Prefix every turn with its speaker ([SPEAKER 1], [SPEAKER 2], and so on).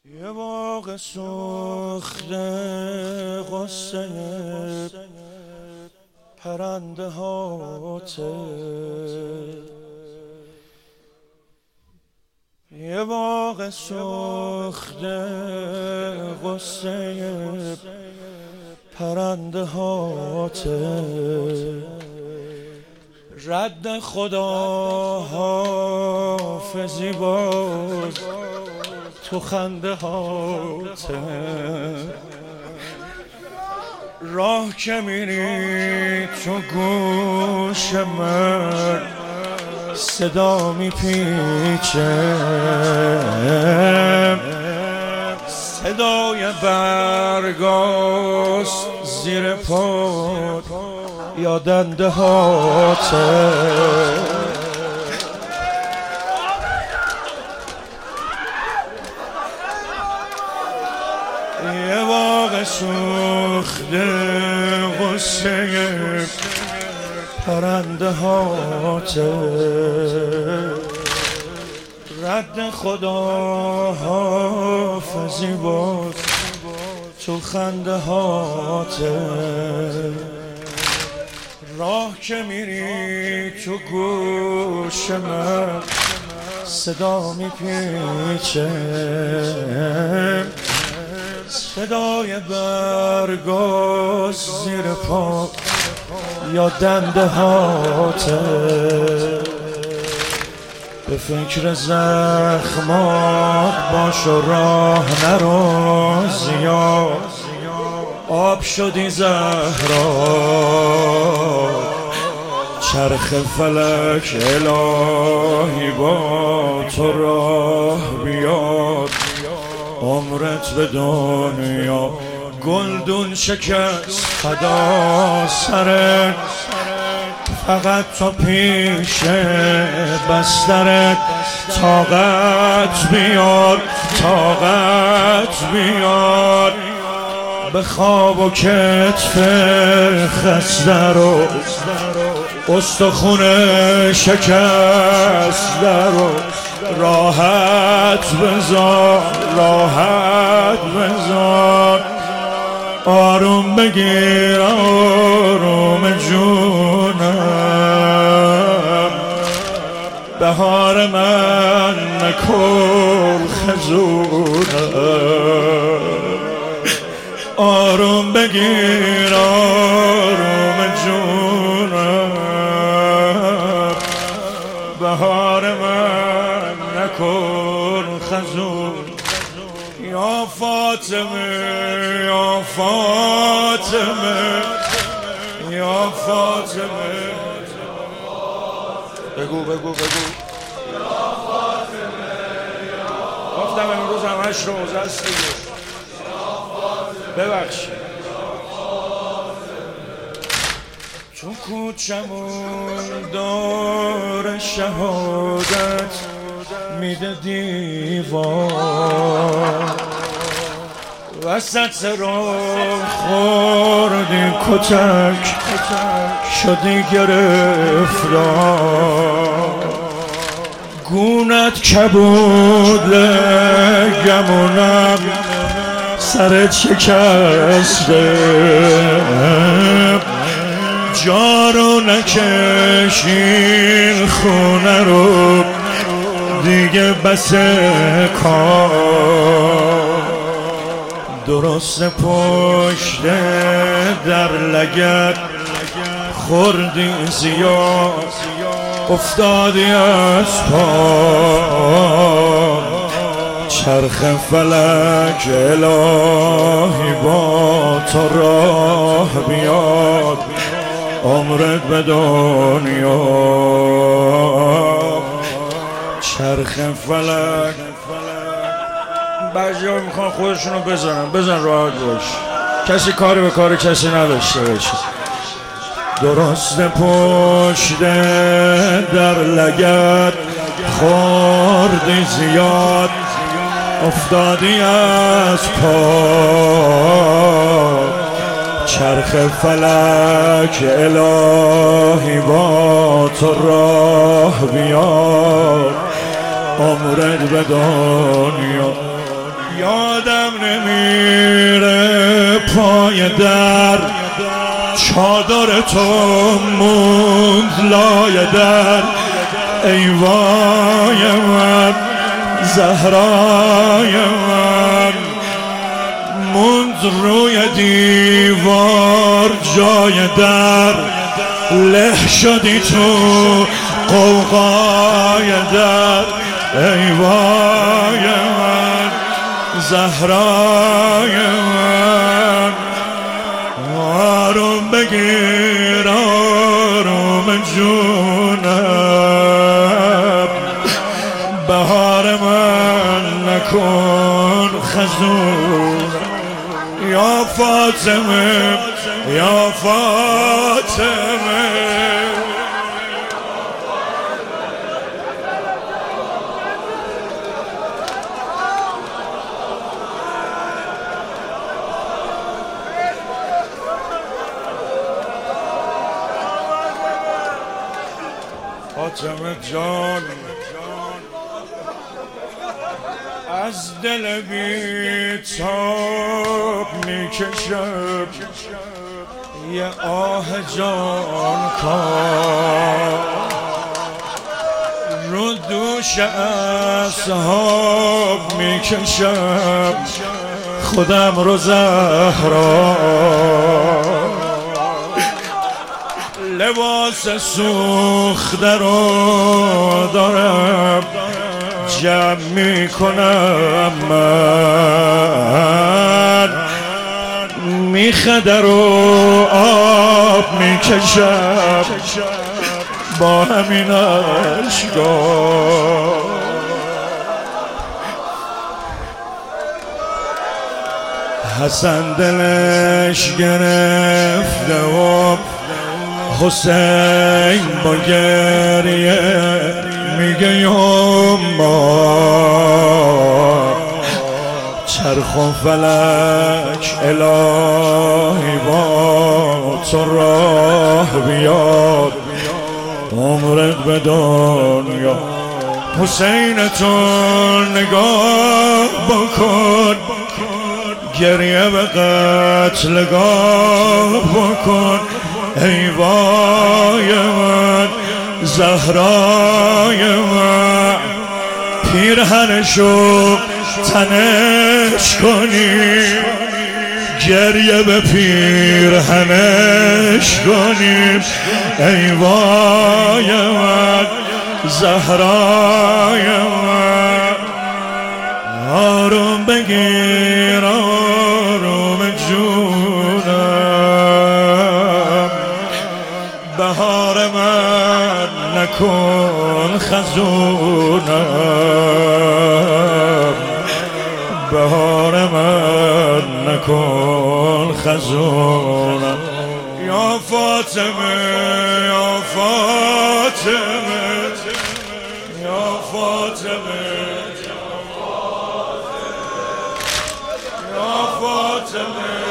[SPEAKER 1] یه باغ سوخته غصه پرنده هاته، یه باغ سوخته غصه پرنده هاته، رد خدا حافظی باز تو خنده هاته، راه که میری تو گوش من صدا میپیچه، صدای برگاست زیر پات یا دنده هاته، یه باغ سوخته غصه پرنده هاته، رد خدا حافظی باز تو خنده هاته، راه که میری تو گوش من صدا میپیچه، صدای برگاست زیر پا یا دنده هاته، به فکر زخمات باش و راه نرو زیاد، آب شدی زهرا چرخ فلک الهی با تو راه بیاد، عمرت به دنیا گلدون شکست فدا سرت، فقط تو پیش بسترت طاقت بیار، طاقت بیار، به خواب و کتف خسته رو استخون شکسته رو راحت بذار، راحت بذار، آروم بگیر آروم جونم، بهار من نکن خزونم، آروم بگیر آروم جونم، بهار من نکن خزون، یا فاطمه یا فاطمه یا فاطمه، بگو بگو بگو، گفتم امروز همش روزه است دیگه، ببخشید چون کوچمون دار شهادت میده دیوار، وسط راه خوردی کتک شدی گرفتار، گونت کبود گمونم سرت شکسته، جارو نکشین خونه رو دیگه بس کار، درست پشت در لگد خوردی زیاد افتادی از پا، چرخ فلک الهی با تو راه بیاد، عمرت به دنیا چرخ فلک. بعضی ها میخوان خودشونو بزنن، بزن راحت باش، کسی کاری به کار کسی نداشته باشه، درست پشت در لگد خوردی زیاد افتادی از پا، چرخ فلک الهی با تو راه بیاد، عمرت به دنیا یادم نمیره پای در چادر تو موند لای در. ای وای من زهرای من موند روی دیوار جای در. له شدی تو قوقای در. ای وای من زهرای من آروم بگیر آروم جونم بهار من نکن خزون. یا فاطمه یا فاطمه فاطمه جان از دل بی‌تاب میکشم یه آه جان کار. رو دوش اصحاب میکشم خودم رو زهرا. لباس سوخته رو دارم جمع میکنم من. میخدر و آب میکشم با همین اشکا. حسن دلش گرفته و حسین با گریه میگه یما چرخ و فلک الهی با تو راه بیاد عمرت به دنیا. حسین تو نگاه بکن گریه به قتلگاه بکن. ای وای من زهرای من پیرهنشو تنش کنی گریه به پیرهنش کنیم. ای وای من زهرای من آروم بگیر آروم جونم بهار من نکن خزونم. بهار من نکن خزونم. یا فاطمه یا فاطمه یا فاطمه یا فاطمه